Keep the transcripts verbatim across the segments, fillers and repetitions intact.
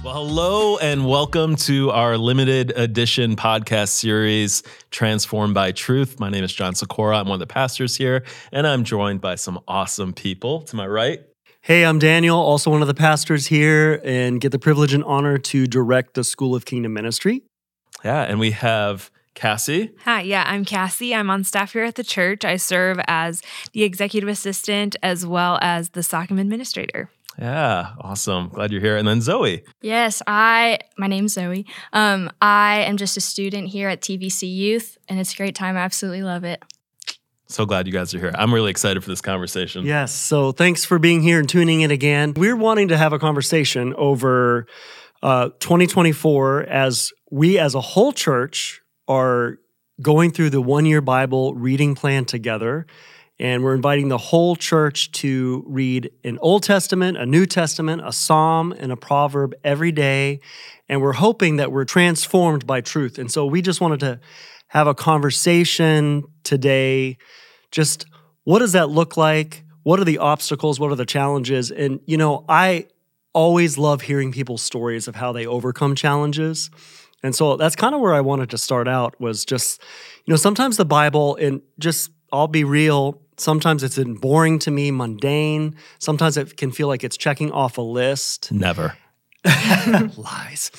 Well, hello and welcome to our limited edition podcast series, Transformed by Truth. My name is John Sikora. I'm one of the pastors here, and I'm joined by some awesome people. To my right, hey, I'm Daniel, also one of the pastors here, and get the privilege and honor to direct the School of Kingdom Ministry. Yeah, and we have Cassie. Hi, yeah, I'm Cassie. I'm on staff here at the church. I serve as the executive assistant as well as the SOCM administrator. Yeah, awesome. Glad you're here. And then Zoe. Yes, I, my name's Zoe. Um, I am just a student here at T V C Youth, and it's a great time. I absolutely love it. So glad you guys are here. I'm really excited for this conversation. Yes, so thanks for being here and tuning in again. We're wanting to have a conversation over uh, twenty twenty-four as we as a whole church are going through the one-year Bible reading plan together. And we're inviting the whole church to read an Old Testament, a New Testament, a Psalm, and a proverb every day. And we're hoping that we're transformed by truth. And so we just wanted to have a conversation today. Just what does that look like? What are the obstacles? What are the challenges? And, you know, I always love hearing people's stories of how they overcome challenges. And so that's kind of where I wanted to start out was just, you know, sometimes the Bible, and just, I'll be real, sometimes it's boring to me, mundane. Sometimes it can feel like it's checking off a list. Never. Lies.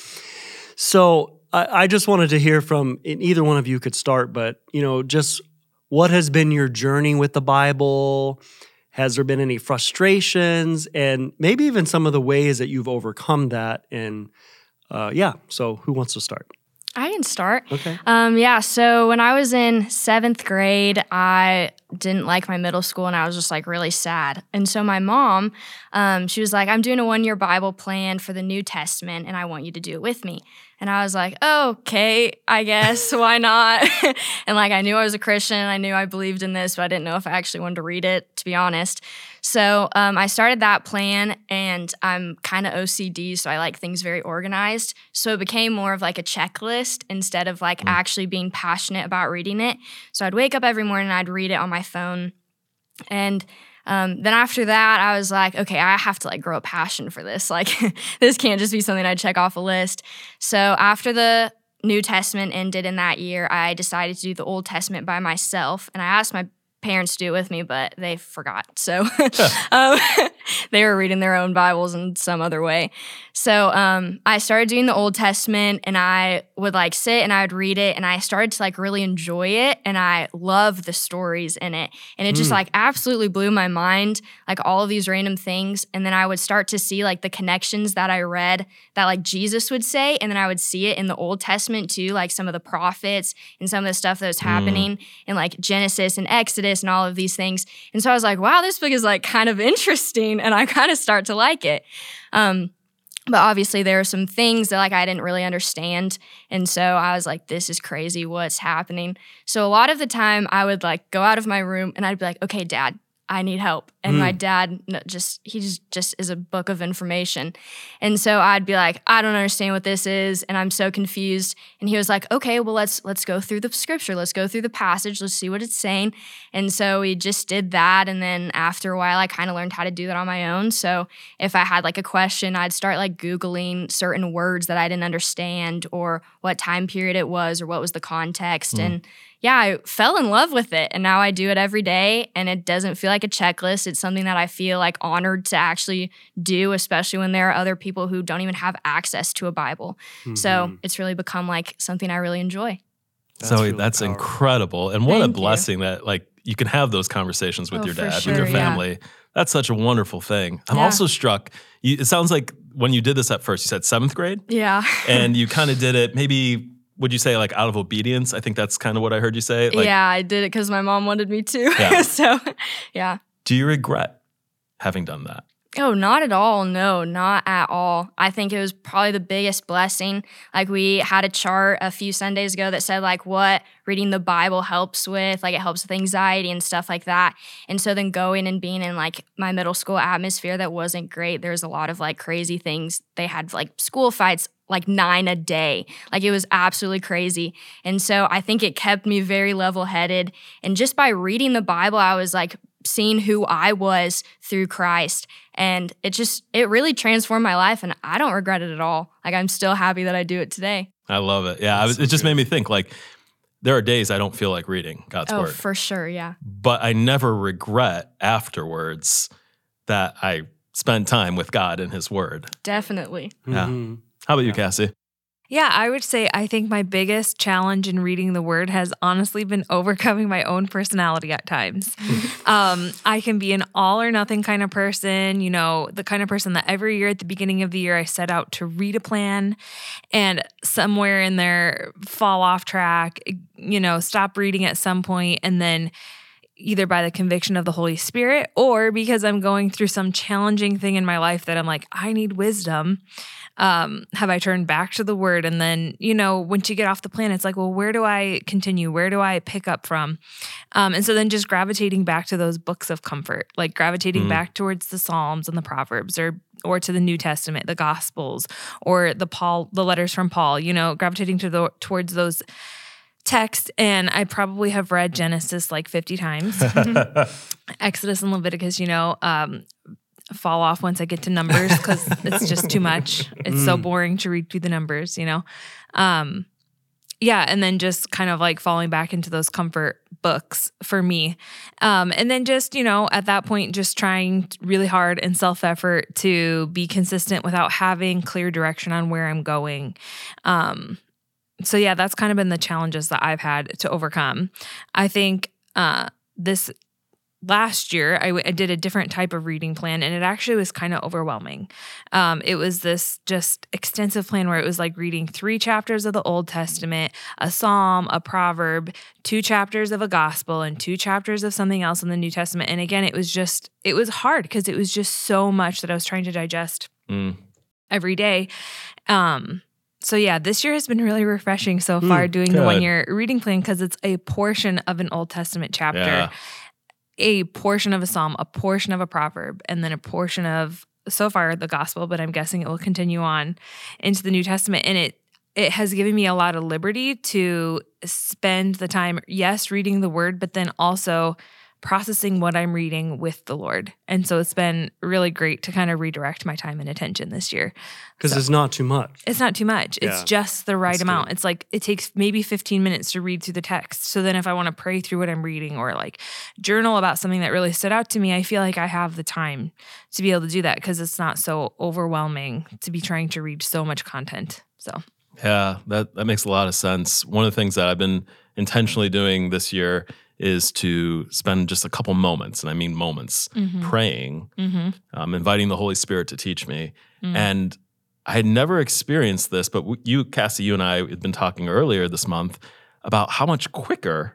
So I, I just wanted to hear from, and either one of you could start, but, you know, just what has been your journey with the Bible? Has there been any frustrations? And maybe even some of the ways that you've overcome that? And uh, yeah, so who wants to start? I can start. Okay. Um, yeah, so when I was in seventh grade, I didn't like my middle school, and I was just like really sad. And so my mom, um, she was like, I'm doing a one-year Bible plan for the New Testament, and I want you to do it with me. And I was like, oh, okay, I guess, why not? And like I knew I was a Christian, I knew I believed in this, but I didn't know if I actually wanted to read it, to be honest. So um, I started that plan, and I'm kind of O C D, so I like things very organized. So it became more of like a checklist instead of like mm. actually being passionate about reading it. So I'd wake up every morning and I'd read it on my phone. And Um, then after that, I was like, okay, I have to like grow a passion for this. Like this can't just be something I check off a list. So after the New Testament ended in that year, I decided to do the Old Testament by myself. And I asked my parents to do it with me, but they forgot. So um, they were reading their own Bibles in some other way. So um, I started doing the Old Testament, and I would like sit and I would read it, and I started to like really enjoy it, and I loved the stories in it. And it just mm. like absolutely blew my mind, like all of these random things. And then I would start to see like the connections that I read that like Jesus would say, and then I would see it in the Old Testament too, like some of the prophets and some of the stuff that was happening mm. in like Genesis and Exodus and all of these things. And so I was like, wow, this book is like kind of interesting, and I kind of start to like it. Um, but obviously there are some things that like I didn't really understand. And so I was like, this is crazy, what's happening? So a lot of the time I would like go out of my room and I'd be like, okay, Dad, I need help. And mm. my dad just, he just, just is a book of information. And so I'd be like, I don't understand what this is, and I'm so confused. And he was like, okay, well, let's let's go through the scripture. Let's go through the passage. Let's see what it's saying. And so we just did that. And then after a while, I kind of learned how to do that on my own. So if I had like a question, I'd start like Googling certain words that I didn't understand, or what time period it was, or what was the context. Mm. And yeah, I fell in love with it, and now I do it every day, and it doesn't feel like a checklist. It's something that I feel like honored to actually do, especially when there are other people who don't even have access to a Bible. Mm-hmm. So it's really become like something I really enjoy. That's Zoe, really that's powerful. Incredible. And what Thank a blessing you. That like you can have those conversations with oh, your dad, sure, with your family. Yeah. That's such a wonderful thing. I'm yeah. also struck, you, it sounds like when you did this at first, you said seventh grade? Yeah. And you kind of did it maybe, would you say like out of obedience? I think that's kind of what I heard you say. Like, yeah, I did it because my mom wanted me to. Yeah. So, yeah. Do you regret having done that? Oh, not at all. No, not at all. I think it was probably the biggest blessing. Like we had a chart a few Sundays ago that said like what reading the Bible helps with, like it helps with anxiety and stuff like that. And so then going and being in like my middle school atmosphere that wasn't great. There's a lot of like crazy things. They had like school fights, like nine a day. Like it was absolutely crazy. And so I think it kept me very level-headed. And just by reading the Bible, I was like seen who I was through Christ. And it just, it really transformed my life. And I don't regret it at all. Like, I'm still happy that I do it today. I love it. Yeah, I was, it just made me think, like, there are days I don't feel like reading God's Oh, word. for sure. Yeah. But I never regret afterwards that I spent time with God and his word. Definitely. Yeah. Mhm. How about you, Cassie? Yeah, I would say I think my biggest challenge in reading the word has honestly been overcoming my own personality at times. um, I can be an all or nothing kind of person, you know, the kind of person that every year at the beginning of the year I set out to read a plan and somewhere in there fall off track, you know, stop reading at some point, and then either by the conviction of the Holy Spirit or because I'm going through some challenging thing in my life that I'm like, I need wisdom. Um, have I turned back to the word? And then, you know, once you get off the plan, it's like, well, where do I continue? Where do I pick up from? Um, and so then just gravitating back to those books of comfort, like gravitating Mm. back towards the Psalms and the Proverbs, or or to the New Testament, the Gospels, or the Paul, the letters from Paul, you know, gravitating to the towards those texts. And I probably have read Genesis like fifty times. Exodus and Leviticus, you know, um, fall off once I get to Numbers because it's just too much. It's so boring to read through the Numbers, you know? Um, yeah, and then just kind of like falling back into those comfort books for me. Um, and then just, you know, at that point, just trying really hard and self-effort to be consistent without having clear direction on where I'm going. Um, so yeah, that's kind of been the challenges that I've had to overcome. I think uh, this last year, I, w- I did a different type of reading plan, and it actually was kind of overwhelming. Um, it was this just extensive plan where it was like reading three chapters of the Old Testament, a Psalm, a Proverb, two chapters of a Gospel, and two chapters of something else in the New Testament. And again, it was just, it was hard because it was just so much that I was trying to digest Mm. every day. Um, so yeah, this year has been really refreshing so far doing the good. one-year reading plan because it's a portion of an Old Testament chapter. Yeah. A portion of a psalm, a portion of a proverb, and then a portion of, so far, the gospel, but I'm guessing it will continue on into the New Testament. And it it has given me a lot of liberty to spend the time, yes, reading the word, but then also processing what I'm reading with the Lord. And so it's been really great to kind of redirect my time and attention this year. Because it's not too much. It's not too much. It's Yeah. just the right That's amount. good. It's like it takes maybe fifteen minutes to read through the text. So then if I want to pray through what I'm reading or like journal about something that really stood out to me, I feel like I have the time to be able to do that because it's not so overwhelming to be trying to read so much content. So Yeah, that, that makes a lot of sense. One of the things that I've been intentionally doing this year is to spend just a couple moments, and I mean moments, praying, mm-hmm. um, inviting the Holy Spirit to teach me. Mm. And I had never experienced this, but w- you, Cassie, you and I had been talking earlier this month about how much quicker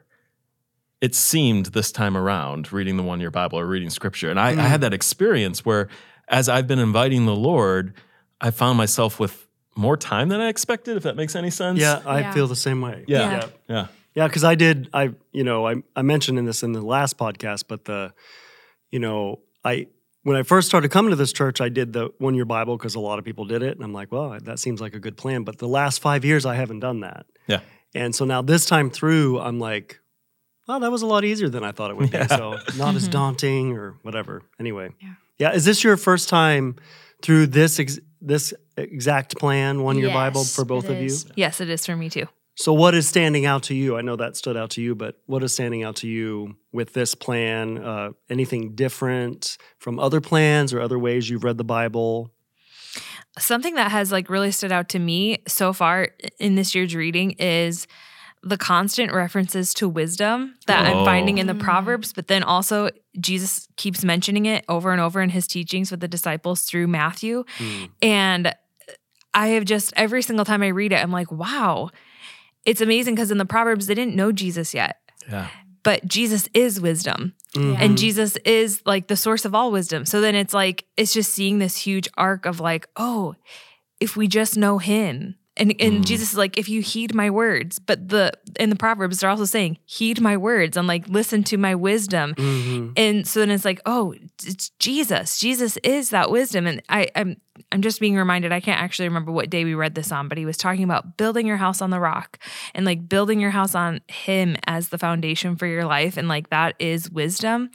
it seemed this time around reading the one-year Bible or reading scripture. And I, I had that experience where as I've been inviting the Lord, I found myself with more time than I expected, if that makes any sense. Yeah, I Yeah. feel the same way. Yeah. Yeah. Yeah. Yeah, because I did. I you know I I mentioned in this in the last podcast, but the you know I when I first started coming to this church, I did the one year Bible because a lot of people did it, and I'm like, well, that seems like a good plan. But the last five years, I haven't done that, Yeah. and so now this time through, I'm like, well, that was a lot easier than I thought it would be. Yeah. So not as daunting or whatever. Anyway, Yeah. yeah. Is this your first time through this ex- this exact plan, one year Bible Yes, for both it of you? is. yes, it is for me too. So what is standing out to you? I know that stood out to you, but what is standing out to you with this plan? Uh, anything different from other plans or other ways you've read the Bible? Something that has like really stood out to me so far in this year's reading is the constant references to wisdom that Oh. I'm finding in the Mm. Proverbs, but then also Jesus keeps mentioning it over and over in his teachings with the disciples through Matthew. Hmm. And I have just, every single time I read it, I'm like, wow, it's amazing because in the Proverbs, they didn't know Jesus yet, Yeah. but Jesus is wisdom. Mhm. And Jesus is like the source of all wisdom. So then it's like, it's just seeing this huge arc of like, oh, if we just know him. And and Mm. Jesus is like, if you heed my words, but the in the Proverbs, they're also saying, heed my words and like listen to my wisdom. Mhm. And so then it's like, oh, it's Jesus. Jesus is that wisdom. And I, I'm I'm just being reminded, I can't actually remember what day we read this on, but he was talking about building your house on the rock and like building your house on him as the foundation for your life. And like that is wisdom.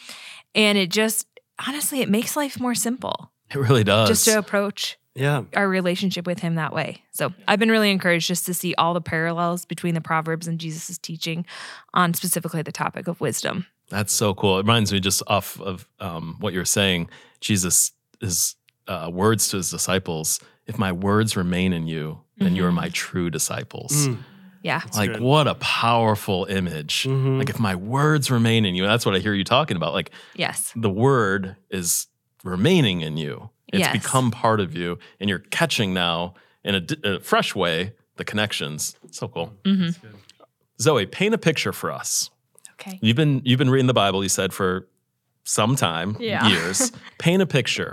And it just, honestly, it makes life more simple It really does. just to approach Yeah. our relationship with him that way. So I've been really encouraged just to see all the parallels between the Proverbs and Jesus' teaching on specifically the topic of wisdom. That's so cool. It reminds me just off of um, what you're saying. Jesus' his, uh, words to his disciples, if my words remain in you, then you are my true disciples. Mm. Yeah. Like, good. what a powerful image. Mhm. Like, if my words remain in you, that's what I hear you talking about. Like, Yes. the word is remaining in you. It's Yes. become part of you, and you're catching now in a, di- a fresh way the connections. So cool. Mhm. Zoe, paint a picture for us. Okay. You've been you've been reading the Bible, you said, for some time, Yeah. years. Paint a picture.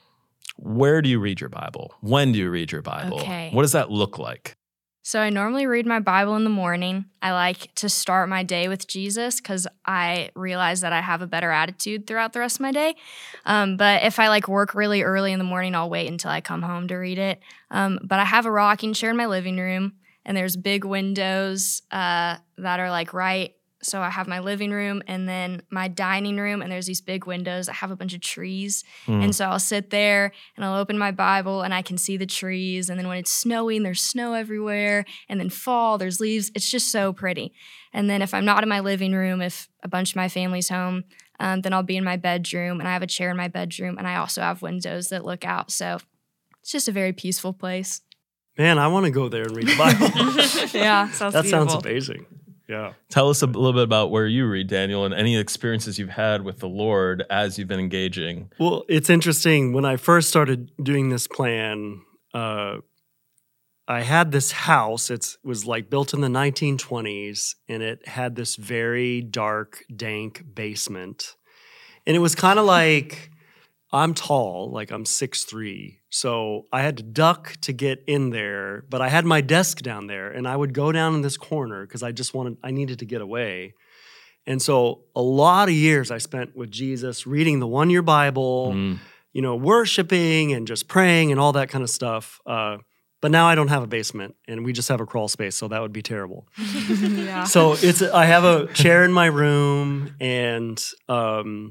Where do you read your Bible? When do you read your Bible? Okay. What does that look like? So I normally read my Bible in the morning. I like to start my day with Jesus because I realize that I have a better attitude throughout the rest of my day. Um, but if I like work really early in the morning, I'll wait until I come home to read it. Um, but I have a rocking chair in my living room, and there's big windows uh, that are like right. So I have my living room and then my dining room, and there's these big windows. I have a bunch of trees. Mm. And so I'll sit there and I'll open my Bible and I can see the trees. And then when it's snowing, there's snow everywhere. And then fall, there's leaves. It's just so pretty. And then if I'm not in my living room, if a bunch of my family's home, um, then I'll be in my bedroom, and I have a chair in my bedroom, and I also have windows that look out. So it's just a very peaceful place. Man, I want to go there and read the Bible. Yeah. Sounds that sounds beautiful. amazing. Yeah. Tell us a little bit about where you read, Daniel, and any experiences you've had with the Lord as you've been engaging. Well, it's interesting. When I first started doing this plan, uh, I had this house. It was like built in the nineteen twenties, and it had this very dark, dank basement. And it was kind of like, I'm tall, like I'm six three. So I had to duck to get in there, but I had my desk down there, and I would go down in this corner because I just wanted, I needed to get away. And so a lot of years I spent with Jesus reading the one-year Bible, Mm. you know, worshiping and just praying and all that kind of stuff. Uh, but now I don't have a basement, and we just have a crawl space, so that would be terrible. Yeah. So it's I have a chair in my room, and um,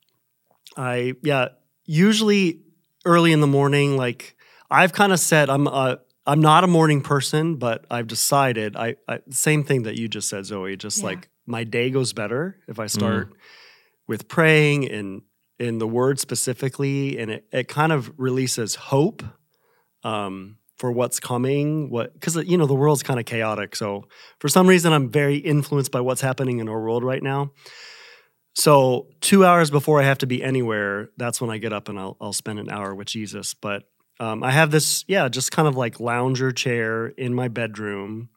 I yeah usually early in the morning, like I've kind of said I'm uh, I'm not a morning person, but I've decided I, I same thing that you just said, Zoe. Just Yeah. like my day goes better if I start with praying and in the Word specifically, and it, it kind of releases hope um, for what's coming. What because you know the world's kind of chaotic, so for some reason I'm very influenced by what's happening in our world right now. So two hours before I have to be anywhere, that's when I get up and I'll I'll spend an hour with Jesus. But um, I have this, yeah, just kind of like lounger chair in my bedroom,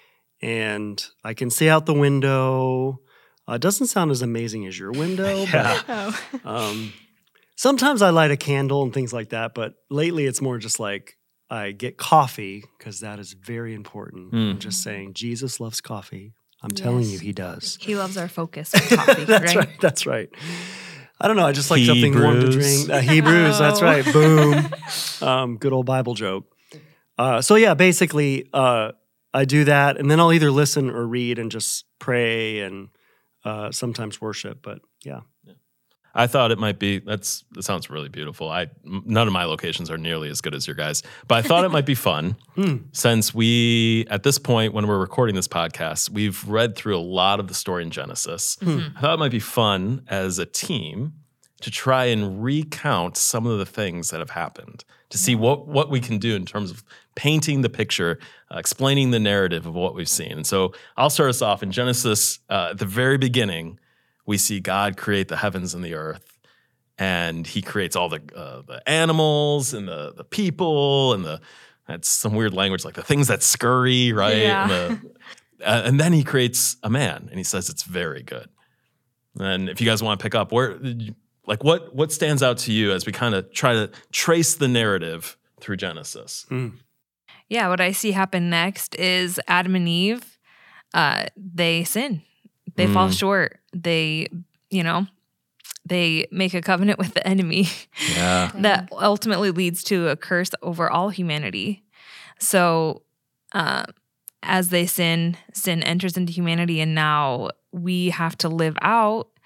and I can see out the window. Uh, it doesn't sound as amazing as your window, Yeah. Oh. but um, sometimes I light a candle and things like that. But lately, it's more just like I get coffee because that is very important. Mm. I'm just saying, Jesus loves coffee. I'm telling Yes. you, he does. He loves our focus with coffee, That's right? right. That's right. I don't know. I just like something warm to Hebrews. drink. Uh, Hebrews. That's Oh. right. Boom. Um, good old Bible joke. Uh, so yeah, basically, uh, I do that, and then I'll either listen or read and just pray and uh, sometimes worship. But yeah, I thought it might be, that's, that sounds really beautiful. I, m- none of my locations are nearly as good as your guys, but I thought it might be fun Hmm. since we, at this point, when we're recording this podcast, we've read through a lot of the story in Genesis. I thought it might be fun as a team to try and recount some of the things that have happened, to see what, what we can do in terms of painting the picture, uh, explaining the narrative of what we've seen. And so I'll start us off in Genesis. Uh, at the very beginning, we see God create the heavens and the earth, and he creates all the uh, the animals and the the people and the, that's some weird language, like the things that scurry, right? Yeah. And, the, uh, and then he creates a man, and he says it's very good. And if you guys want to pick up, where, like, what what stands out to you as we kind of try to trace the narrative through Genesis? Yeah, what I see happen next is Adam and Eve, uh, they sin. They fall Mm. short. They, you know, they make a covenant with the enemy Yeah. that ultimately leads to a curse over all humanity. So, uh, as they sin, sin enters into humanity, and now we have to live out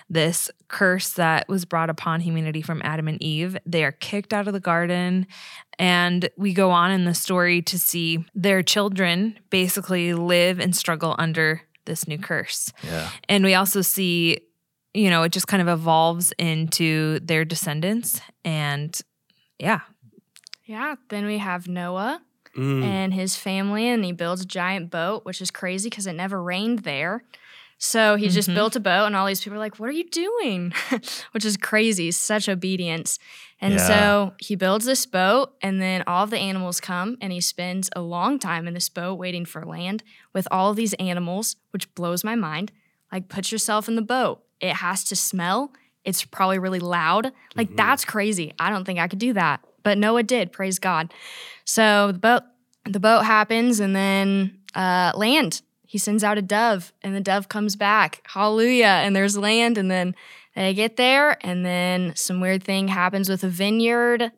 this curse that was brought upon humanity from Adam and Eve. They are kicked out of the garden. And we go on in the story to see their children basically live and struggle under this new curse. Yeah. And we also see, you know, it just kind of evolves into their descendants. And yeah. Yeah. Then we have Noah Mm. and his family, and he builds a giant boat, which is crazy because it never rained there. So he just Mhm. built a boat, and all these people are like, what are you doing? Which is crazy, such obedience. And Yeah. so he builds this boat, and then all of the animals come, and he spends a long time in this boat waiting for land with all of these animals, which blows my mind. Like, put yourself in the boat. It has to smell. It's probably really loud. Like, that's crazy. I don't think I could do that. But Noah did, praise God. So the boat, the boat happens, and then uh, land. He sends out a dove, and the dove comes back. Hallelujah. And there's land, and then they get there, and then some weird thing happens with a vineyard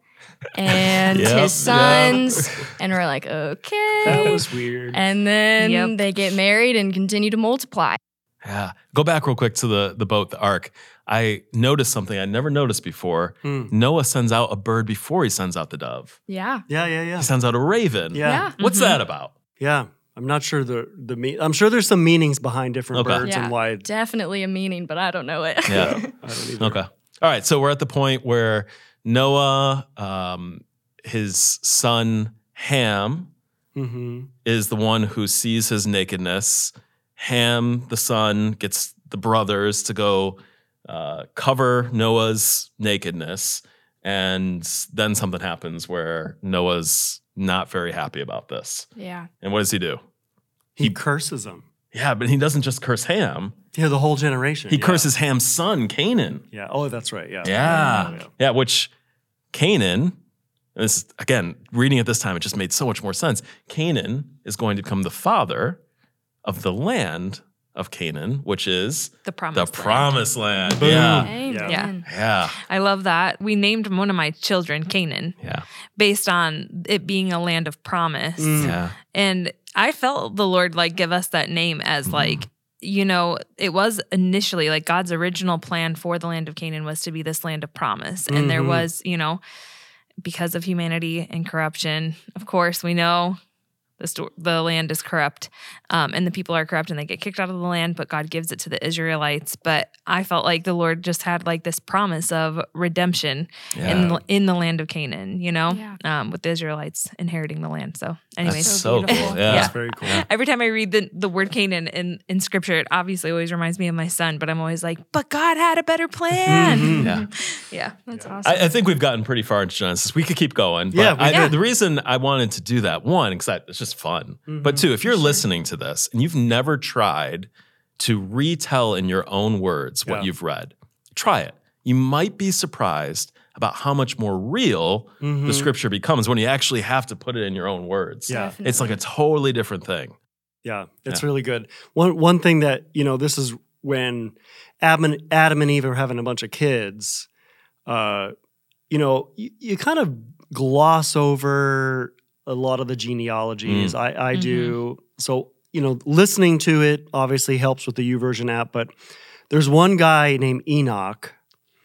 and Yep, his sons. And we're like, okay. That was weird. And then Yep. they get married and continue to multiply. Yeah. Go back real quick to the, the boat, the ark. I noticed something I never noticed before. Hmm. Noah sends out a bird before he sends out the dove. Yeah. Yeah, yeah, yeah. He sends out a raven. Yeah. Yeah. What's Mhm. that about? Yeah. I'm not sure the the me- I'm sure there's some meanings behind different Okay. birds Yeah. and why. Definitely a meaning, but I don't know it. Yeah. I don't either. Okay. All right. So we're at the point where Noah, um, his son Ham, Mm-hmm. is the one who sees his nakedness. Ham, the son, gets the brothers to go uh, cover Noah's nakedness. And then something happens where Noah's not very happy about this. Yeah. And what does he do? He, He- curses them. Yeah, but he doesn't just curse Ham. Yeah, the whole generation. He yeah. curses Ham's son, Canaan. Yeah. Oh, that's right. Yeah. Yeah. Yeah. Yeah, which Canaan, and this again, reading it this time, it just made so much more sense. Canaan is going to become the father of the land of Canaan, which is The the promised land. promised land. Boom. Yeah. Amen. Yeah. I love that. We named one of my children Canaan Yeah. based on it being a land of promise. Mm. Yeah. And I felt the Lord like give us that name as Mhm. like, you know, it was initially like God's original plan for the land of Canaan was to be this land of promise. And there Mhm. was, you know, because of humanity and corruption, of course, we know the, sto- the land is corrupt um, and the people are corrupt and they get kicked out of the land, but God gives it to the Israelites. But I felt like the Lord just had like this promise of redemption in, Yeah. in the land of Canaan, you know, Yeah. um, with the Israelites inheriting the land. So anyways. That's So so beautiful. cool. Yeah. Yeah. That's very cool. Every time I read the, the word Canaan in, in scripture, it obviously always reminds me of my son, but I'm always like, but God had a better plan. Mhm. Yeah. Yeah. That's awesome. I, I think we've gotten pretty far into Genesis. We could keep going. But Yeah, we I, could. the reason I wanted to do that, one, because it's just fun. But two, if you're listening to this and you've never tried to retell in your own words what Yeah. you've read, try it. You might be surprised about how much more real Mhm. the scripture becomes when you actually have to put it in your own words. Yeah. Definitely. It's like a totally different thing. Yeah, it's Yeah. really good. One one thing that, you know, this is when Adam and, Adam and Eve are having a bunch of kids, uh, you know, you, you kind of gloss over a lot of the genealogies. I, I do. So, you know, listening to it obviously helps with the YouVersion app, but there's one guy named Enoch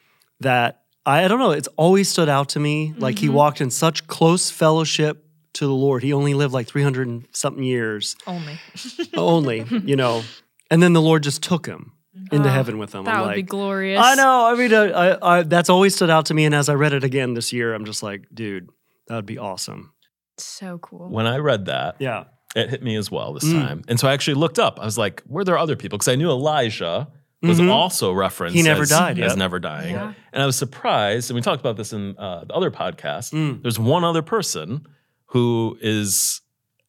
that I, I don't know, it's always stood out to me. Like he Mhm. walked in such close fellowship to the Lord. He only lived like three hundred and something years Only. only, you know. And then the Lord just took him into Oh, heaven with him. that I'm would be like, glorious. I know. I mean, I, I, I, that's always stood out to me. And as I read it again this year, I'm just like, dude, that would be awesome. So cool. When I read that, Yeah. it hit me as well this Mm. time. And so I actually looked up. I was like, were there other people? Because I knew Elijah was Mhm. also referenced He never as, died, as yep. never dying. Yeah. And I was surprised, and we talked about this in uh, the other podcast. Mm. There's one other person who is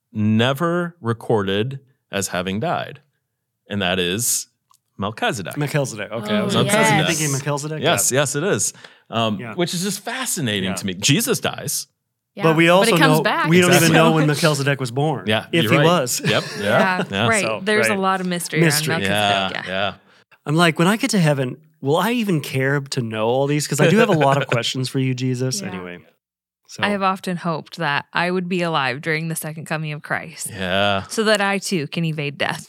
never recorded as having died, and that is Melchizedek. Melchizedek. Okay. I was Oh, like, are you yes. thinking Melchizedek? Yes, yes, it is. Um, Yeah. Which is just fascinating Yeah. to me. Jesus dies. Yeah. But we also but it comes know back. we don't even Exactly. know when Melchizedek was born. Yeah, if you're he right. was. Yep. Yeah. Yeah. yeah. right. So, There's right. a lot of mystery, Mystery. around Yeah. Melchizedek. Yeah. I'm like, when I get to heaven, will I even care to know all these? Because I do have a lot of questions for you, Jesus. Yeah. Anyway, So I have often hoped that I would be alive during the second coming of Christ Yeah. so that I too can evade death.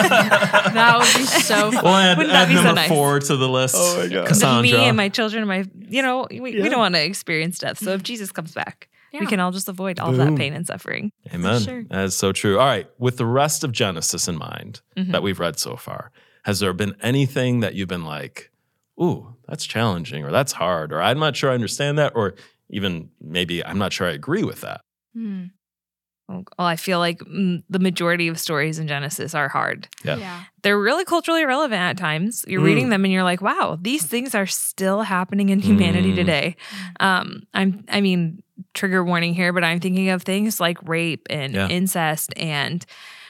That would be so fun. We'll add, Wouldn't that add be so number nice? four to the list. Oh my God. Cassandra. Me and my children and my, you know, we, we Yeah. don't want to experience death. So if Jesus comes back, we Yeah. can all just avoid all Boom. that pain and suffering. Amen. Sure. That is so true. All right. With the rest of Genesis in mind Mhm. that we've read so far, has there been anything that you've been like, ooh, that's challenging, or that's hard, or I'm not sure I understand that, or even maybe I'm not sure I agree with that? Hmm. Well, I feel like mm, the majority of stories in Genesis are hard. Yeah. Yeah. They're really culturally relevant at times. You're Mm. reading them and you're like, wow, these things are still happening in humanity Mm. today. Um, I'm, I mean, trigger warning here, but I'm thinking of things like rape and Yeah. incest and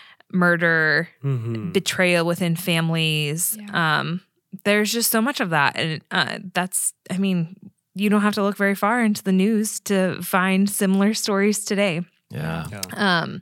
murder, Mhm. betrayal within families. Yeah. Um, there's just so much of that. And uh, that's, I mean, you don't have to look very far into the news to find similar stories today. Yeah. Yeah. Um,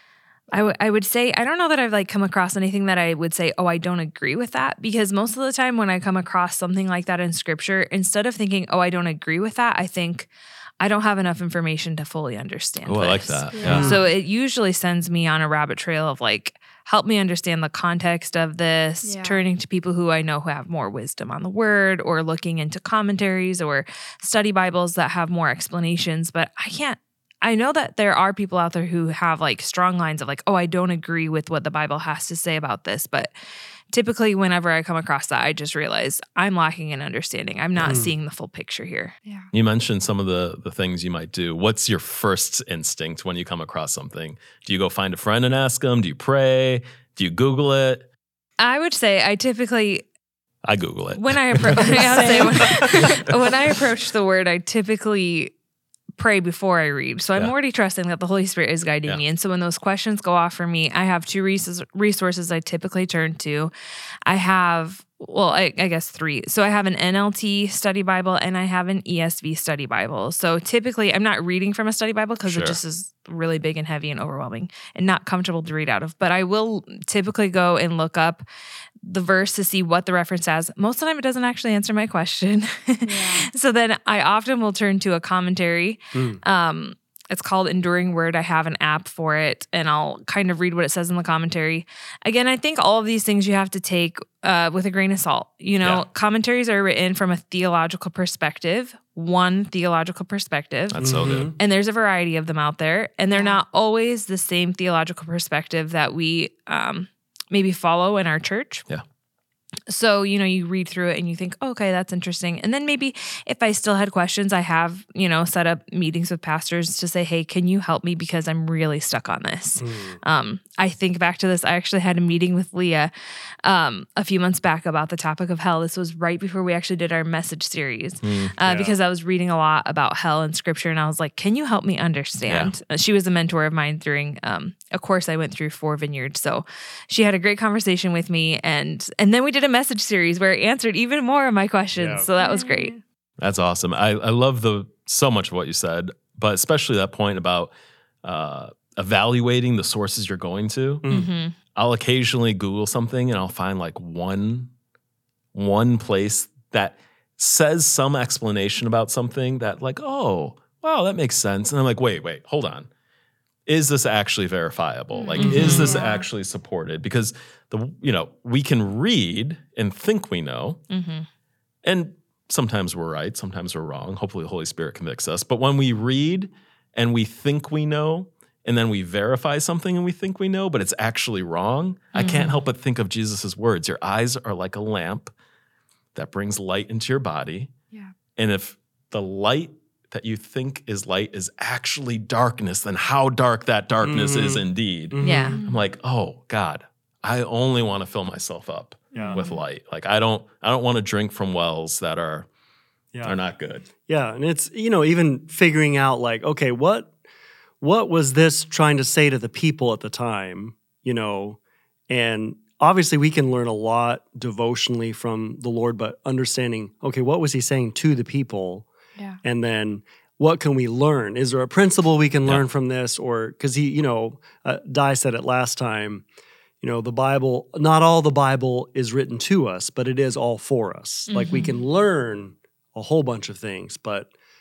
I, w- I would say, I don't know that I've like come across anything that I would say, oh, I don't agree with that. Because most of the time when I come across something like that in scripture, instead of thinking, oh, I don't agree with that, I think I don't have enough information to fully understand Oh, I like this. that. Yeah. Yeah. So it usually sends me on a rabbit trail of like, help me understand the context of this, Yeah. turning to people who I know who have more wisdom on the word, or looking into commentaries or study Bibles that have more explanations. But I can't, I know that there are people out there who have like strong lines of like, oh, I don't agree with what the Bible has to say about this. But typically whenever I come across that, I just realize I'm lacking in understanding. I'm not Mm. seeing the full picture here. Yeah. You mentioned some of the the things you might do. What's your first instinct when you come across something? Do you go find a friend and ask them? Do you pray? Do you Google it? I would say I typically I Google it. when I appro- I would say when, when I approach the word, I typically pray before I read. So I'm Yeah. already trusting that the Holy Spirit is guiding Yeah. me. And so when those questions go off for me, I have two res- resources I typically turn to. I have, well, I, I guess three. So I have an N L T study Bible and I have an E S V study Bible. So typically I'm not reading from a study Bible because Sure. it just is really big and heavy and overwhelming and not comfortable to read out of. But I will typically go and look up the verse to see what the reference has. Most of the time it doesn't actually answer my question. Yeah. So then I often will turn to a commentary. Mm. Um, it's called Enduring Word. I have an app for it, and I'll kind of read what it says in the commentary. Again, I think all of these things you have to take uh, with a grain of salt. You know, Yeah. commentaries are written from a theological perspective, one theological perspective. That's so good. And there's a variety of them out there, and they're Yeah. not always the same theological perspective that we um, maybe follow in our church. Yeah. So, you know, you read through it and you think, oh, okay, that's interesting. And then maybe if I still had questions, I have, you know, set up meetings with pastors to say, hey, can you help me? Because I'm really stuck on this. Mm. Um, I think back to this. I actually had a meeting with Leah um, a few months back about the topic of hell. This was right before we actually did our message series Mm. uh, Yeah. because I was reading a lot about hell in scripture. And I was like, can you help me understand? Uh, She was a mentor of mine during um, a course I went through for Vineyard. So she had a great conversation with me. And, and then we did a message series where it answered even more of my questions. Yeah. So that was great. That's awesome. I, I love the so much of what you said, but especially that point about uh, evaluating the sources you're going to. Mm. hmm I'll occasionally Google something and I'll find like one one place that says some explanation about something that like, oh, wow, that makes sense. And I'm like, wait, wait, hold on. Is this actually verifiable? Like, is this Mhm. actually supported? Because the you know, we can read and think we know, hmm and sometimes we're right, sometimes we're wrong. Hopefully the Holy Spirit convicts us. But when we read and we think we know, and then we verify something and we think we know, but it's actually wrong, I can't Mhm. help but think of Jesus' words. Your eyes are like a lamp that brings light into your body. Yeah. And if the light that you think is light is actually darkness, then how dark that darkness is Mhm. indeed. Mhm. Yeah. I'm like, oh God, I only want to fill myself up Yeah. with light. Like I don't I don't want to drink from wells that are Yeah. are not good. Yeah, and it's, you know, even figuring out like, okay, what what was this trying to say to the people at the time, you know? And obviously we can learn a lot devotionally from the Lord, but understanding, okay, what was he saying to the people? Yeah. And then what can we learn? Is there a principle we can Yeah. learn from this? Or because he, you know, uh, Di said it last time, you know, the Bible, not all the Bible is written to us, but it is all for us. Like we Mhm. can learn a whole bunch of things, but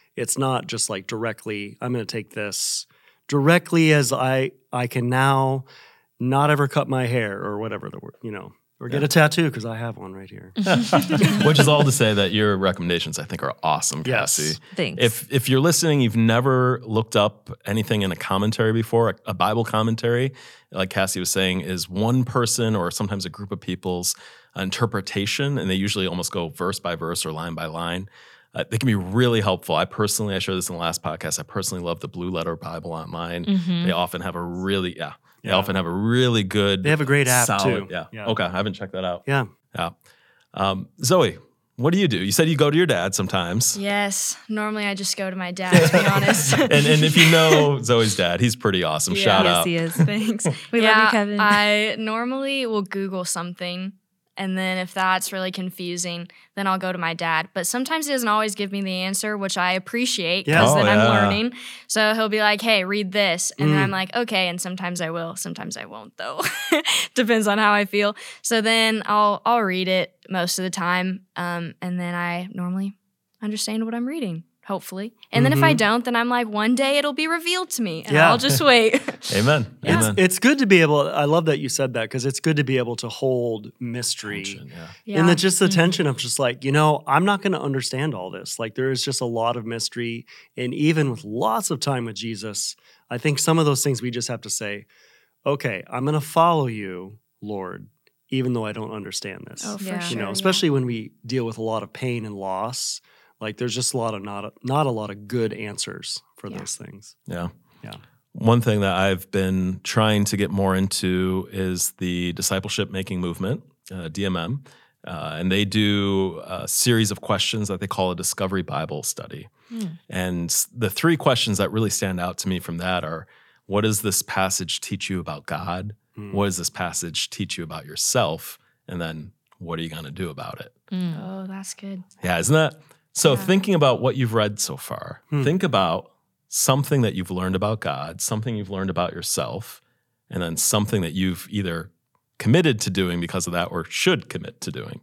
it's not just like directly, I'm going to take this directly as I I can now not ever cut my hair or whatever the word, you know, or get Yeah. a tattoo because I have one right here. Which is all to say that your recommendations, I think, are awesome, Yes. Cassie. Thanks. If if you're listening, you've never looked up anything in a commentary before, a, a Bible commentary, like Cassie was saying, is one person or sometimes a group of people's interpretation, and they usually almost go verse by verse or line by line. Uh, they can be really helpful. I personally, I shared this in the last podcast, I personally love the Blue Letter Bible Online. Mhm. They often have a really, yeah, they Yeah. often have a really good. They have a great app solid- too. Yeah. Yeah. Okay, I haven't checked that out. Yeah. Yeah. Um, Zoe, what do you do? You said you go to your dad sometimes. Yes. Normally I just go to my dad, to be honest. and and if you know Zoe's dad, he's pretty awesome. Yeah. Shout yes, out. he is. Thanks. We yeah, love you, Kevin. I normally will Google something, and then if that's really confusing, then I'll go to my dad. But sometimes he doesn't always give me the answer, which I appreciate Yeah. because Oh, then yeah. I'm learning. So he'll be like, hey, read this. And then Mm. I'm like, okay. And sometimes I will. Sometimes I won't, though. Depends on how I feel. So then I'll I'll read it most of the time. Um, and then I normally understand what I'm reading, hopefully. And then if I Mhm. don't, then I'm like, one day it'll be revealed to me. And Yeah. I'll just wait. Amen. Yeah. Amen. It's good to be able, I love that you said that because it's good to be able to hold mystery. Tension, yeah. Yeah. And the, just the Mhm. tension of just like, you know, I'm not going to understand all this. Like there is just a lot of mystery. And even with lots of time with Jesus, I think some of those things we just have to say, okay, I'm going to follow you, Lord, even though I don't understand this. Oh, for Yeah. sure. you know, yeah. especially when we deal with a lot of pain and loss, like there's just a lot of not, not a lot of good answers for Yeah. those things. Yeah. Yeah. One thing that I've been trying to get more into is the discipleship making movement, uh, D M M. Uh, and they do a series of questions that they call a Discovery Bible Study. Mm. And the three questions that really stand out to me from that are, what does this passage teach you about God? Mm. What does this passage teach you about yourself? And then what are you going to do about it? Mm. Oh, that's good. Yeah, isn't that? So Yeah. thinking about what you've read so far, Hmm. think about something that you've learned about God, something you've learned about yourself, and then something that you've either committed to doing because of that or should commit to doing.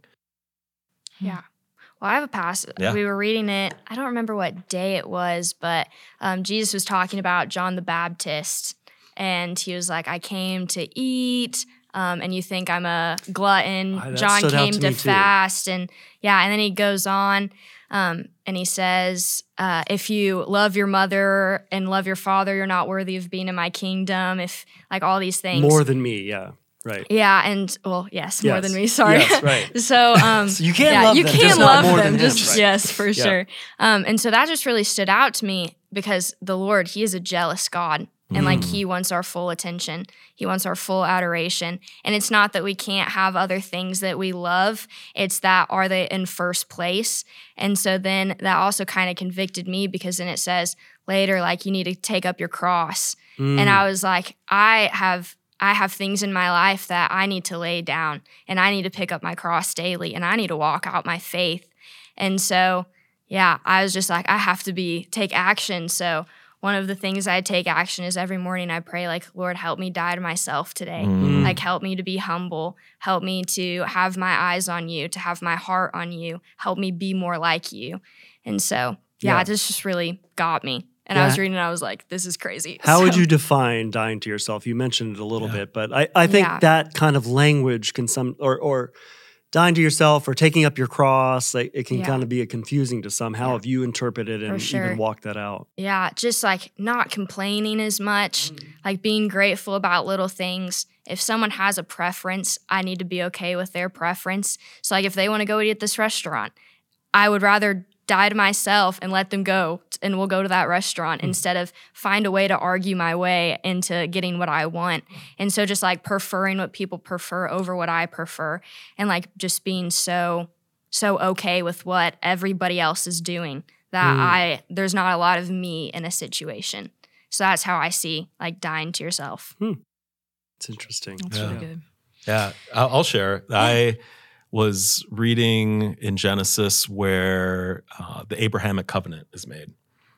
Yeah. Well, I have a passage. Yeah. We were reading it. I don't remember what day it was, but um, Jesus was talking about John the Baptist. And he was like, I came to eat. Um, and you think I'm a glutton. Ah, that John stood out came to to, me too. fast. And yeah, and then he goes on um, and he says, uh, if you love your mother and love your father, you're not worthy of being in my kingdom. If like all these things. More than me. Yeah. Right. Yeah. And well, yes, more Yes. than me. Sorry. Yes, right. so, um, So you can't yeah, love you them, can just not love more them. than him, Just right. yes, for Yeah. sure. Um, and so that just really stood out to me because the Lord, He is a jealous God, and like Mm. He wants our full attention. He wants our full adoration. And it's not that we can't have other things that we love. It's that are they in first place? And so then that also kind of convicted me because then it says later like you need to take up your cross. Mm. And I was like, I have I have things in my life that I need to lay down and I need to pick up my cross daily and I need to walk out my faith. And so, yeah, I was just like, I have to be take action. So one of the things I take action is every morning I pray like, Lord, help me die to myself today. Mm. Like, help me to be humble. Help me to have my eyes on you, to have my heart on you. Help me be more like you. And so, yeah, Yeah. this just really got me. And Yeah. I was reading it, I was like, this is crazy. How would So- you define dying to yourself? You mentioned it a little Yeah. bit, but I, I think Yeah. that kind of language can some or or dying to yourself or taking up your cross, like it can Yeah. kind of be a confusing to some. How Yeah. have you interpreted and For sure. even walked that out? Yeah, just like not complaining as much, Mm. like being grateful about little things. If someone has a preference, I need to be okay with their preference. So, like, if they want to go eat at this restaurant, I would rather die to myself and let them go t- and we'll go to that restaurant instead of find a way to argue my way into getting what I want. And so, just like preferring what people prefer over what I prefer and like just being so, so okay with what everybody else is doing that Mm. I there's not a lot of me in a situation. So that's how I see like dying to yourself. It's interesting. That's Yeah. really good. Yeah, I'll I'll share. I was reading in Genesis where uh, the Abrahamic covenant is made.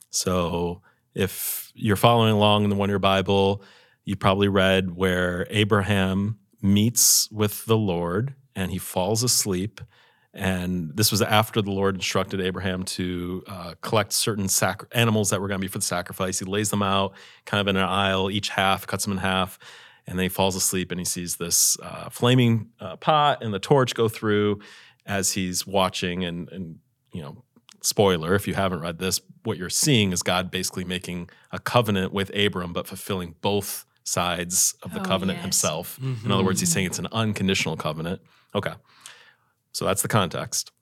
So if you're following along in the One Year Bible, you probably read where Abraham meets with the Lord and he falls asleep. And this was after the Lord instructed Abraham to uh, collect certain sac- animals that were going to be for the sacrifice. He lays them out kind of in an aisle, each half, cuts them in half, and then he falls asleep and he sees this uh, flaming uh, pot and the torch go through as he's watching. And, and, you know, spoiler, if you haven't read this, what you're seeing is God basically making a covenant with Abram, but fulfilling both sides of the Oh, covenant yes. himself. Mm-hmm. In other words, he's saying it's an unconditional covenant. Okay. So that's the context.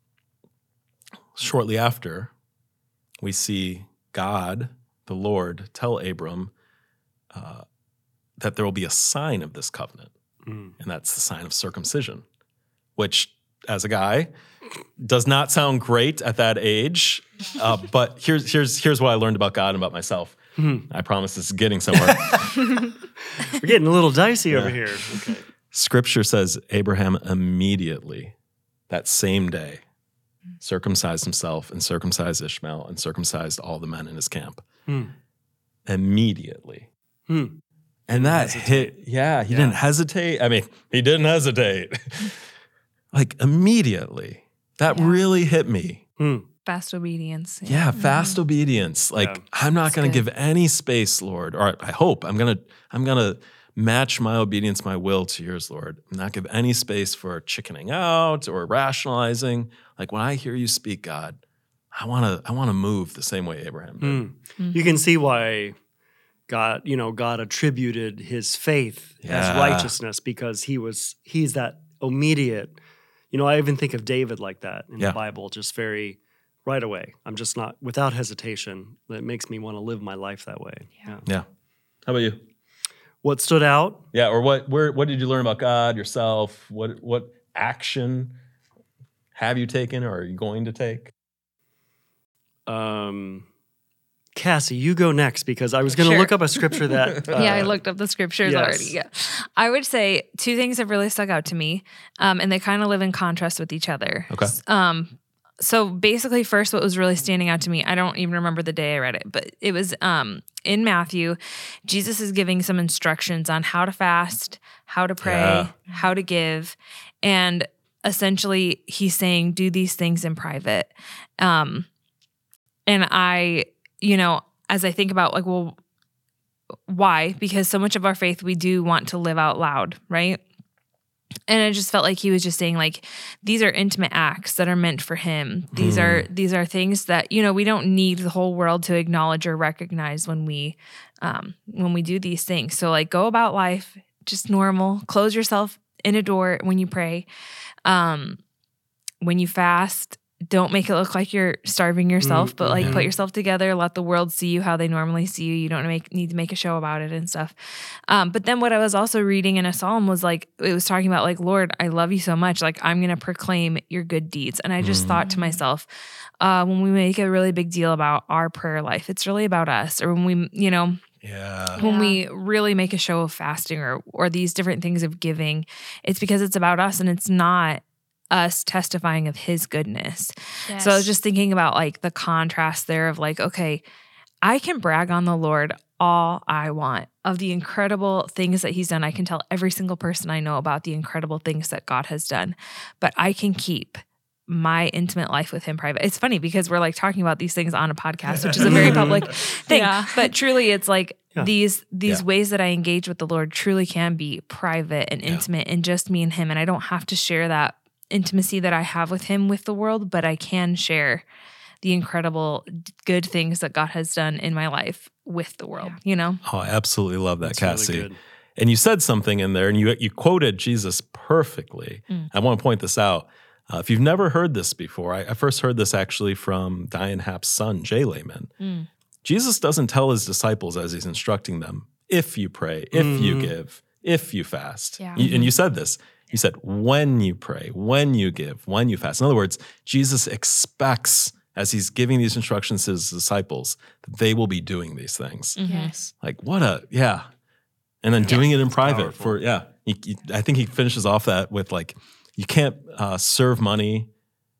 Shortly after, we see God, the Lord, tell Abram uh, that there will be a sign of this covenant, Mm. and that's the sign of circumcision, which, as a guy, does not sound great at that age. Uh, but here's here's here's what I learned about God and about myself. Mm-hmm. I promise this is getting somewhere. We're getting a little dicey over here. Okay. Scripture says Abraham immediately, that same day, circumcised himself and circumcised Ishmael and circumcised all the men in his camp. Mm. Immediately. Mm. And that hesitate. hit, yeah, he Yeah. didn't hesitate. I mean, he didn't hesitate. Like immediately. That Yeah. really hit me. Mm. Fast obedience. Yeah, fast obedience. Like Yeah. I'm not That's going to good. give any space, Lord. Or I hope I'm going to I'm going to match my obedience, my will to yours, Lord. Not give any space for chickening out or rationalizing. Like when I hear you speak, God, I want to I want to move the same way Abraham did. Mm. Mhm. You can see why God, you know, God attributed his faith as Yeah. righteousness because he was he's that immediate. You know, I even think of David like that in Yeah. the Bible, just very right away. I'm just not without hesitation. It makes me want to live my life that way. Yeah. Yeah. How about you? What stood out? Yeah, or what where what did you learn about God, yourself? What what action have you taken or are you going to take? Um, Cassie, you go next because I was going to Sure. look up a scripture that. Uh, yeah, I looked up the scriptures yes. already. Yeah. I would say two things have really stuck out to me, um, and they kind of live in contrast with each other. Okay. Um, so basically, first, what was really standing out to me, I don't even remember the day I read it, but it was um, in Matthew. Jesus is giving some instructions on how to fast, how to pray, Yeah. how to give, and essentially, he's saying, do these things in private. Um, and I, you know, as I think about like, well, why? Because so much of our faith we do want to live out loud, right? And I just felt like he was just saying like these are intimate acts that are meant for him. These Hmm. are these are things that, you know, we don't need the whole world to acknowledge or recognize when we um when we do these things. So like go about life just normal. Close yourself in a door when you pray. Um when you fast, don't make it look like you're starving yourself, but like Mhm. put yourself together, let the world see you how they normally see you. You don't make, need to make a show about it and stuff. Um, but then what I was also reading in a psalm was like, it was talking about like, Lord, I love you so much. Like I'm going to proclaim your good deeds. And I just Mm. thought to myself, uh, when we make a really big deal about our prayer life, it's really about us. Or when we, you know, Yeah. when Yeah. we really make a show of fasting or or these different things of giving, it's because it's about us and it's not us testifying of his goodness. Yes. So I was just thinking about like the contrast there of like, okay, I can brag on the Lord all I want of the incredible things that he's done. I can tell every single person I know about the incredible things that God has done, but I can keep my intimate life with him private. It's funny because we're like talking about these things on a podcast, which is a very public thing, Yeah. but truly it's like Yeah. these these Yeah. ways that I engage with the Lord truly can be private and Yeah. intimate and just me and him. And I don't have to share that intimacy that I have with him with the world, but I can share the incredible d- good things that God has done in my life with the world, you know? Oh, I absolutely love that, That's really Cassie. good. And you said something in there, and you you quoted Jesus perfectly. Mm. I want to point this out. Uh, if you've never heard this before, I, I first heard this actually from Diane Happ's son, Jay Lehman. Mm. Jesus doesn't tell his disciples as he's instructing them, if you pray, if you Mhm. give, if you fast. Yeah. You- and you said this. You said, when you pray, when you give, when you fast. In other words, Jesus expects, as he's giving these instructions to his disciples, that they will be doing these things. Mhm. Yes. Like, what a, yeah. And then doing it in private powerful. for, yeah. He, he- I think he finishes off that with like, you can't uh, serve money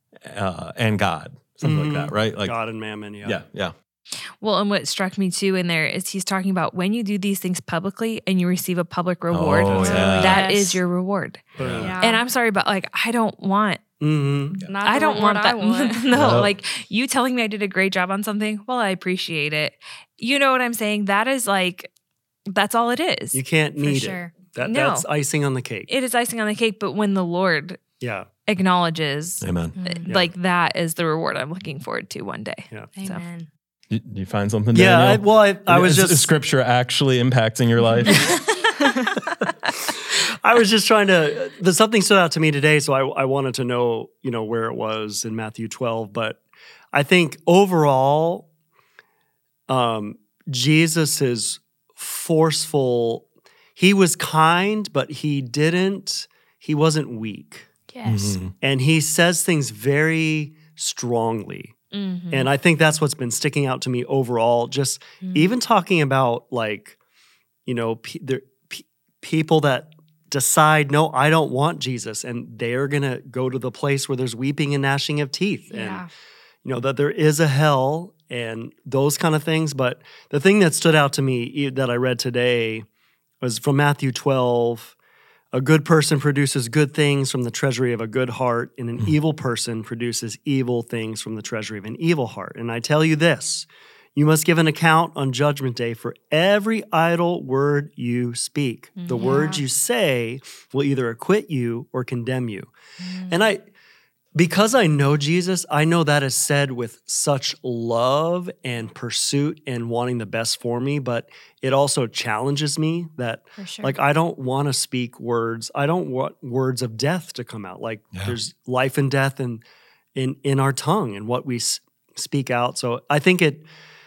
uh, and God, something Mhm. like that, right? Like, God and mammon, yeah. yeah, yeah. Well, and what struck me too in there is he's talking about when you do these things publicly and you receive a public reward, Oh, yeah. that Yes. is your reward. Boom. Yeah. And I'm sorry, but like, I don't want Mm-hmm. Not I the don't reward want that. I want. no, Yep. like you telling me I did a great job on something. Well, I appreciate it. You know what I'm saying? That is like, that's all it is. You can't For need sure. it. That, No. That's icing on the cake. It is icing on the cake. But when the Lord Yeah. acknowledges, Amen. Mm. like that is the reward I'm looking forward to one day. Yeah. So. Amen. You, you find something, Yeah. I, Daniel? well, I, I was is, just is scripture actually impacting your life? I was just trying to. The something stood out to me today, so I, I wanted to know, you know, where it was in Matthew twelve. But I think overall, um, Jesus is forceful. He was kind, but he didn't. He wasn't weak, Yes. Mhm. and he says things very strongly. Mhm. And I think that's what's been sticking out to me overall. Just Mm. even talking about like, you know, pe- there, pe- people that decide, no, I don't want Jesus, and they're gonna go to the place where there's weeping and gnashing of teeth, and Yeah. you know that there is a hell and those kind of things. But the thing that stood out to me e- that I read today was from Matthew twelve. A good person produces good things from the treasury of a good heart, and an Mhm. evil person produces evil things from the treasury of an evil heart. And I tell you this, you must give an account on Judgment Day for every idle word you speak. The Mhm. words Yeah. you say will either acquit you or condemn you. Mm. And I, because I know Jesus, I know that is said with such love and pursuit and wanting the best for me, but it also challenges me that For sure. like, I don't want to speak words. I don't want words of death to come out. Like, Yeah. there's life and death in, in, in our tongue and what we s- speak out. So I think it,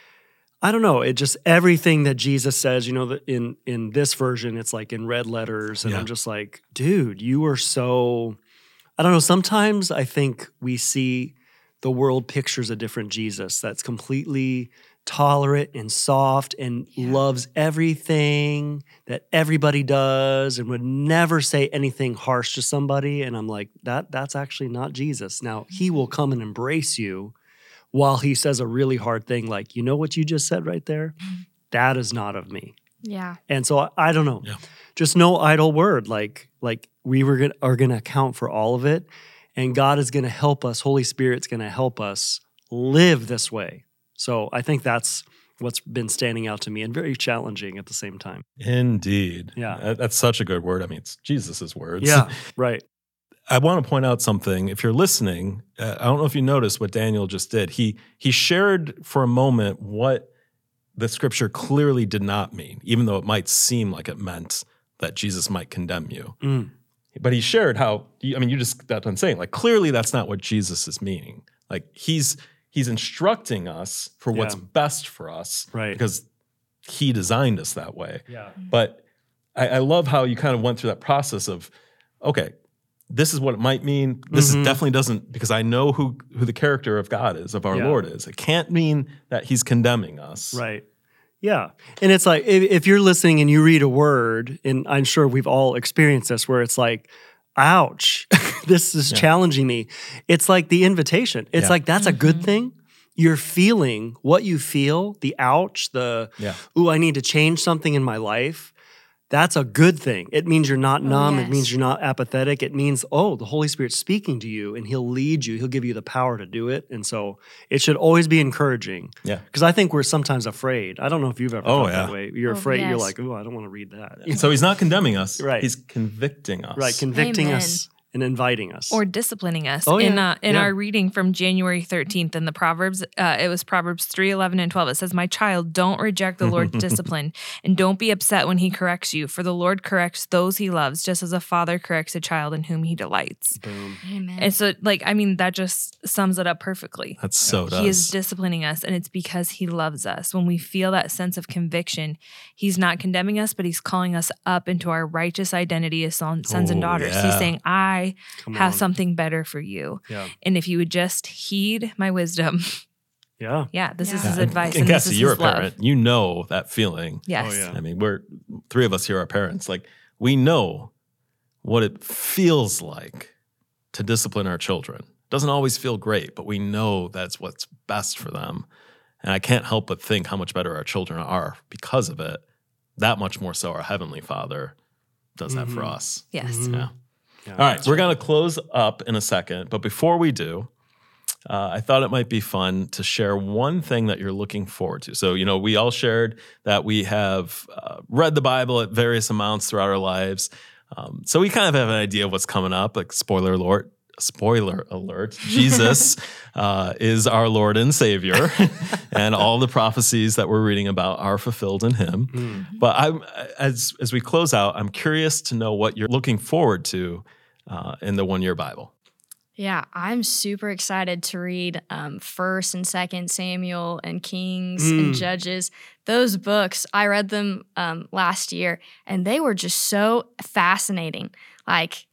I don't know, it just, everything that Jesus says, you know, that in, in this version, it's like in red letters. And Yeah. I'm just like, dude, you are so, I don't know. Sometimes I think we see the world pictures a different Jesus that's completely tolerant and soft and Yeah. loves everything that everybody does and would never say anything harsh to somebody. And I'm like, that that's actually not Jesus. Now, he will come and embrace you while he says a really hard thing like, you know what you just said right there? That is not of me. yeah. And so I, I don't know. Yeah. Just no idle word. Like like we were gonna, are going to account for all of it, and God is going to help us. Holy Spirit's going to help us live this way. So I think that's what's been standing out to me and very challenging at the same time. Indeed. Yeah. That- That's such a good word. I mean, it's Jesus's words. Yeah, right. I want to point out something. If you're listening, uh, I don't know if you noticed what Daniel just did. He he shared for a moment what the scripture clearly did not mean, even though it might seem like it meant that Jesus might condemn you. Mm. But he shared how, I mean, you just got done saying, like, clearly that's not what Jesus is meaning. Like, he's he's instructing us for what's Yeah. best for us, Right. because he designed us that way. Yeah. But I, I love how you kind of went through that process of, okay, this is what it might mean. This Mhm. is definitely doesn't, because I know who who the character of God is, of our Yeah. Lord is. It can't mean that he's condemning us. Right. Yeah. And it's like, if, if you're listening and you read a word, and I'm sure we've all experienced this, where it's like, ouch, this is Yeah. challenging me. It's like the invitation. It's Yeah. like, that's a good Mhm. thing. You're feeling what you feel, the ouch, the, Yeah. ooh, I need to change something in my life. That's a good thing. It means you're not Oh, numb. It yes. means you're not apathetic. It means, oh, the Holy Spirit's speaking to you and he'll lead you. He'll give you the power to do it. And so it should always be encouraging. Yeah. Because I think we're sometimes afraid. I don't know if you've ever Oh, felt yeah. that way. You're Oh, afraid. You're yes. like, oh, I don't want to read that. So he's not condemning us. Right. He's convicting us. Right. Convicting Amen. us and inviting us. Or disciplining us. Oh, In yeah. uh, in Yeah. our reading from January thirteenth in the Proverbs, uh, it was Proverbs three, eleven, and twelve. It says, my child, don't reject the Lord's discipline, and don't be upset when he corrects you, for the Lord corrects those he loves, just as a father corrects a child in whom he delights. Boom. Amen. And so, like, I mean, that just sums it up perfectly. That's so does. He is disciplining us, and it's because he loves us. When we feel that sense of conviction, he's not condemning us, but he's calling us up into our righteous identity as son- sons and Oh, daughters. yeah. He's saying, I Come have on. something better for you. Yeah. And if you would just heed my wisdom, Yeah. yeah, this is Yeah. his And- advice. And And, this Cassie, is you're his a parent. love. You know that feeling. Yes. Oh, yeah. I mean, we're three of us here are parents. Like, we know what it feels like to discipline our children. Doesn't always feel great, but we know that's what's best for them. And I can't help but think how much better our children are because of it. That much more so our Heavenly Father does that for Mhm. us. Yes. Mhm. Yeah. Yeah, All right, we're going to close up in a second. But before we do, uh, I thought it might be fun to share one thing that you're looking forward to. So, you know, we all shared that we have uh, read the Bible at various amounts throughout our lives. Um, so we kind of have an idea of what's coming up, like spoiler alert. Spoiler alert, Jesus uh, is our Lord and Savior, and all the prophecies that we're reading about are fulfilled in him. Mm. But I'm, as, as we close out, I'm curious to know what you're looking forward to uh, in the One Year Bible. Yeah, I'm super excited to read um, First and Second Samuel and Kings mm. and Judges. Those books, I read them um, last year, and they were just so fascinating. Like,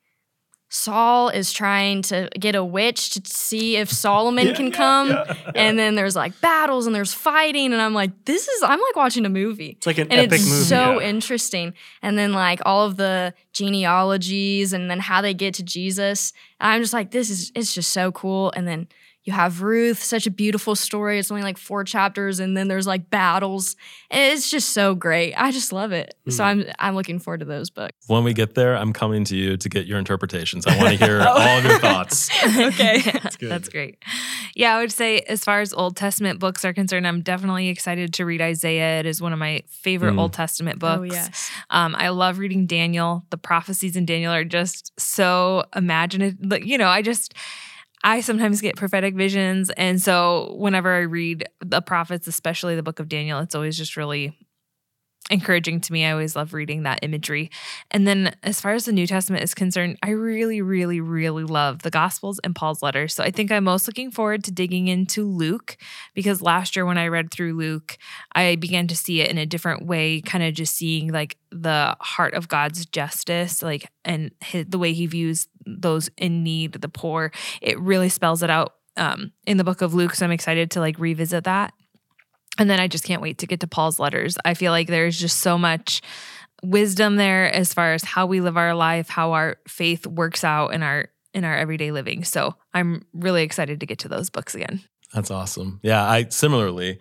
Saul is trying to get a witch to see if Solomon yeah, can come. Yeah, yeah, and then there's like battles and there's fighting. And I'm like, this is, I'm like watching a movie. It's like an and epic it's movie. so yeah. interesting. And then like all of the genealogies and then how they get to Jesus. And I'm just like, this is, it's just so cool. And then you have Ruth, such a beautiful story. It's only like four chapters, and then there's like battles. And it's just so great. I just love it. Mm. So I'm I'm looking forward to those books. When we get there, I'm coming to you to get your interpretations. I want to hear all of your thoughts. Okay. That's good. That's great. Yeah, I would say as far as Old Testament books are concerned, I'm definitely excited to read Isaiah. It is one of my favorite mm. Old Testament books. Oh, yes. Um, I love reading Daniel. The prophecies in Daniel are just so imaginative. Like, you know, I just... I sometimes get prophetic visions. And so whenever I read the prophets, especially the book of Daniel, it's always just really encouraging to me. I always love reading that imagery. And then as far as the New Testament is concerned, I really, really, really love the Gospels and Paul's letters. So I think I'm most looking forward to digging into Luke, because last year when I read through Luke, I began to see it in a different way, kind of just seeing like the heart of God's justice, like, and his, the way he views those in need, the poor. It really spells it out um, in the book of Luke. So I'm excited to like revisit that. And then I just can't wait to get to Paul's letters. I feel like there's just so much wisdom there as far as how we live our life, how our faith works out in our in our everyday living. So I'm really excited to get to those books again. That's awesome. Yeah, I similarly,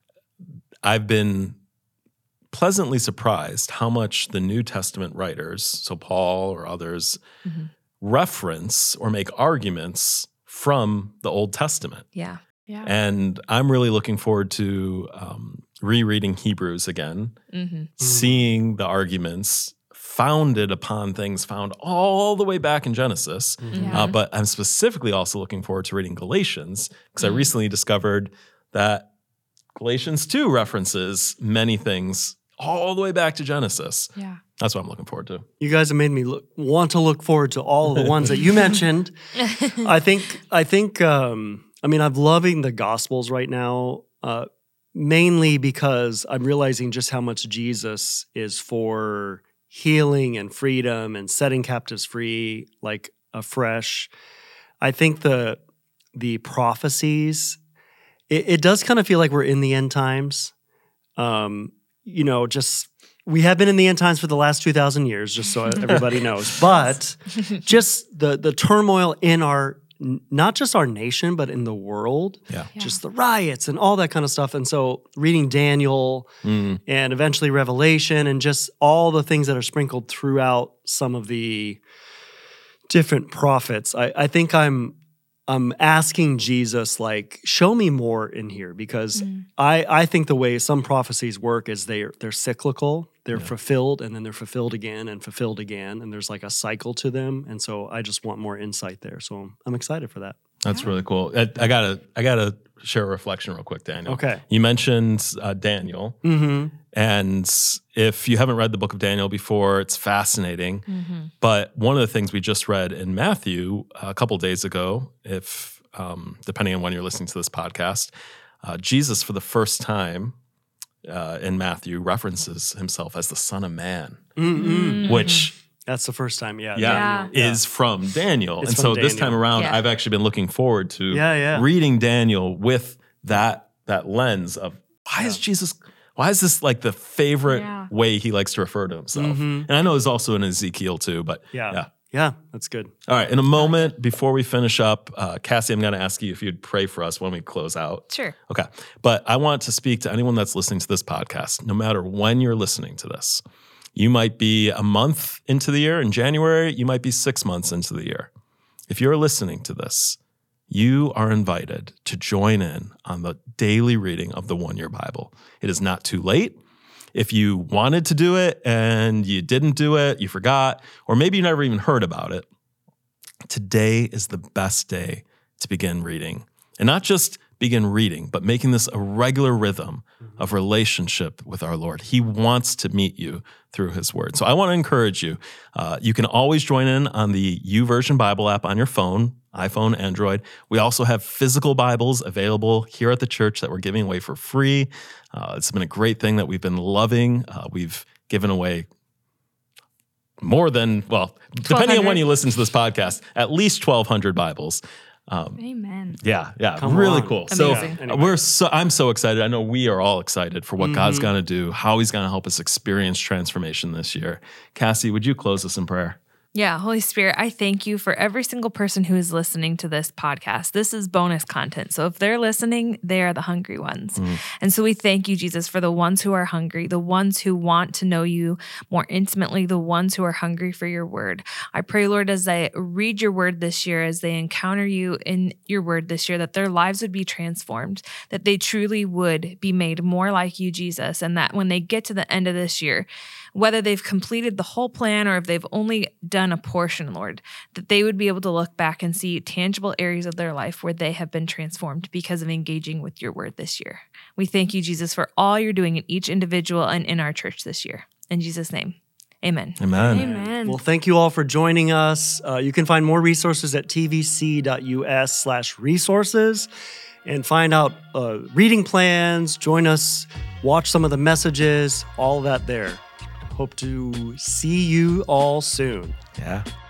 I've been pleasantly surprised how much the New Testament writers, so Paul or others, mm-hmm. reference or make arguments from the Old Testament. Yeah. Yeah. And I'm really looking forward to um, rereading Hebrews again, mm-hmm. seeing the arguments founded upon things found all the way back in Genesis. Mm-hmm. Yeah. Uh, but I'm specifically also looking forward to reading Galatians, because mm-hmm. I recently discovered that Galatians two references many things all the way back to Genesis. Yeah. That's what I'm looking forward to. You guys have made me look, want to look forward to all of the ones that you mentioned. I think, I think, um, I mean, I'm loving the Gospels right now, uh, mainly because I'm realizing just how much Jesus is for healing and freedom and setting captives free, like afresh. I think the the prophecies, it, it does kind of feel like we're in the end times. Um, you know, just we have been in the end times for the last two thousand years, just so everybody knows. But just the the turmoil in our not just our nation, but in the world, yeah. Yeah. just the riots and all that kind of stuff. And so reading Daniel mm. and eventually Revelation and just all the things that are sprinkled throughout some of the different prophets, I, I think I'm I'm asking Jesus, like, show me more in here, because mm. I, I think the way some prophecies work is they're, they're cyclical. They're yeah. fulfilled, and then they're fulfilled again and fulfilled again, and there's like a cycle to them. And so I just want more insight there. So I'm excited for that. That's yeah. really cool. I, I gotta I gotta share a reflection real quick, Daniel. Okay. You mentioned uh, Daniel, mm-hmm. and if you haven't read the book of Daniel before, it's fascinating. Mm-hmm. But one of the things we just read in Matthew a couple days ago, if um, depending on when you're listening to this podcast, uh, Jesus for the first time uh, in Matthew references himself as the Son of Man, mm-hmm. which. That's the first time, yeah. Yeah, yeah. is from Daniel. It's and from so Daniel. This time around, yeah. I've actually been looking forward to yeah, yeah. reading Daniel with that that lens of why yeah. is Jesus, why is this like the favorite Yeah. way he likes to refer to himself? Mm-hmm. And I know it's also in Ezekiel too, but Yeah. yeah. Yeah, that's good. All right, in a moment, before we finish up, uh, Cassie, I'm going to ask you if you'd pray for us when we close out. Sure. Okay, but I want to speak to anyone that's listening to this podcast, no matter when you're listening to this. You might be a month into the year in January. You might be six months into the year. If you're listening to this, you are invited to join in on the daily reading of the One Year Bible. It is not too late. If you wanted to do it and you didn't do it, you forgot, or maybe you never even heard about it, today is the best day to begin reading. And not just begin reading, but making this a regular rhythm of relationship with our Lord. He wants to meet you through his word. So I want to encourage you. Uh, you can always join in on the YouVersion Bible app on your phone, iPhone, Android. We also have physical Bibles available here at the church that we're giving away for free. Uh, it's been a great thing that we've been loving. Uh, we've given away more than, well, depending on when you listen to this podcast, at least twelve hundred Bibles. Um, Amen. Yeah, yeah, Come really on. cool. Amazing. So Anyway. we're so I'm so excited. I know we are all excited for what Mm-hmm. God's going to do, how he's going to help us experience transformation this year. Cassie, would you close us in prayer? Yeah, Holy Spirit, I thank you for every single person who is listening to this podcast. This is bonus content. So if they're listening, they are the hungry ones. Mm. And so we thank you, Jesus, for the ones who are hungry, the ones who want to know you more intimately, the ones who are hungry for your word. I pray, Lord, as they read your word this year, as they encounter you in your word this year, that their lives would be transformed, that they truly would be made more like you, Jesus, and that when they get to the end of this year, whether they've completed the whole plan or if they've only done a portion, Lord, that they would be able to look back and see tangible areas of their life where they have been transformed because of engaging with your word this year. We thank you, Jesus, for all you're doing in each individual and in our church this year. In Jesus' name, amen. Amen. Amen. Well, thank you all for joining us. Uh, you can find more resources at tvc.us slash resources and find out uh, reading plans, join us, watch some of the messages, all that there. Hope to see you all soon. Yeah.